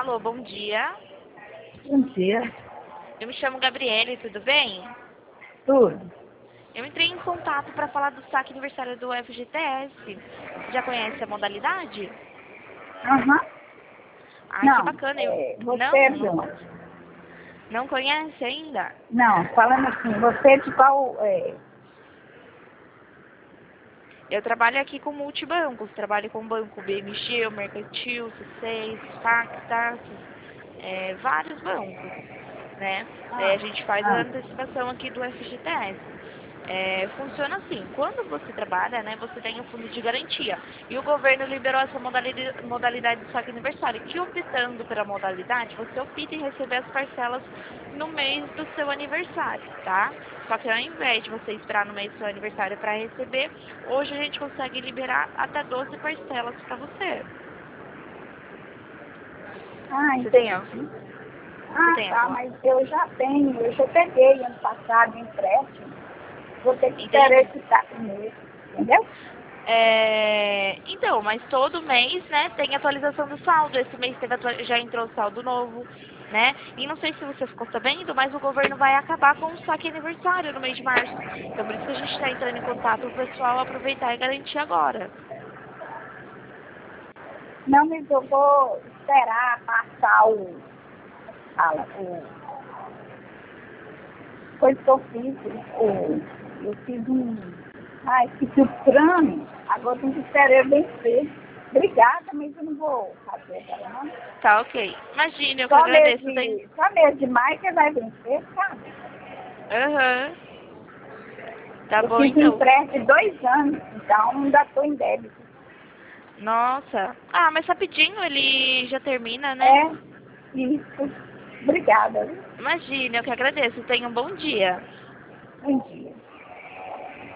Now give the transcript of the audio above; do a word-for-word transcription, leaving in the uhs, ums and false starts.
Alô, bom dia. Bom dia. Eu me chamo Gabriele, tudo bem? Tudo. Eu entrei em contato para falar do saque aniversário do F G T S. Já conhece a modalidade? Aham. Ai, que Não, bacana. Eu... é, você Não, é de não, onde? não conhece ainda? Não, falando assim, você é de qual... É... Eu trabalho aqui com multibancos. Trabalho com banco B M G, o Mercantil, C seis, Pacta, é, vários bancos, né? Daí Ah, a gente faz a ah, antecipação aqui do F G T S. É, funciona assim, quando você trabalha, né, você tem o fundo de garantia. E o governo liberou essa modalidade, modalidade de saque aniversário, que optando pela modalidade, você opta em receber as parcelas no mês do seu aniversário, tá? Só que ao invés de você esperar no mês do seu aniversário para receber, hoje a gente consegue liberar até doze parcelas para você. ah, Você tem, al- entendi. você Ah, tem tá, alguma... mas eu já tenho, eu já peguei ano passado empréstimo. Vou ter que esperar Entendi. esse tá primeiro, entendeu? É, então, mas todo mês, né, tem atualização do saldo. Esse mês teve atua- já entrou o saldo novo, né? E não sei se você ficou sabendo, mas o governo vai acabar com o saque aniversário no mês de março. Então, por isso que a gente está entrando em contato com o pessoal aproveitar e garantir agora. Não, mas eu vou esperar passar o... Fala, o... Coisa que eu fiz, o... Eu fiz um... Ah, esqueci o plano. Agora tem que esperar ele vencer. Obrigada, mas eu não vou fazer agora, não. Tá, ok. Imagina, eu que Só mês agradeço. Tem... de, só mês de maio que vai vencer, sabe? Aham. Tá Eu bom, fiz então. empréstimo de dois anos, então ainda estou em débito. Nossa. Ah, mas rapidinho ele já termina, né? É, isso. Obrigada. Viu? Imagina, eu que agradeço. Tenha um bom dia. Bom dia.